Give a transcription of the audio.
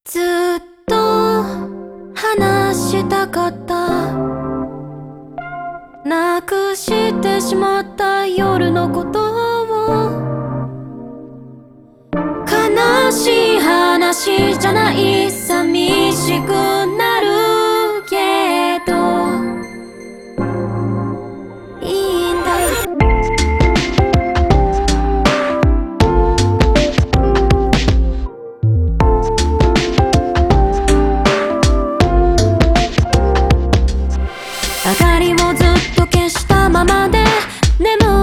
ずっと話したかった、なくしてしまった夜のことを。悲しい話じゃない、寂しくなるけどいいんだ。明かりをずっと消したままで眠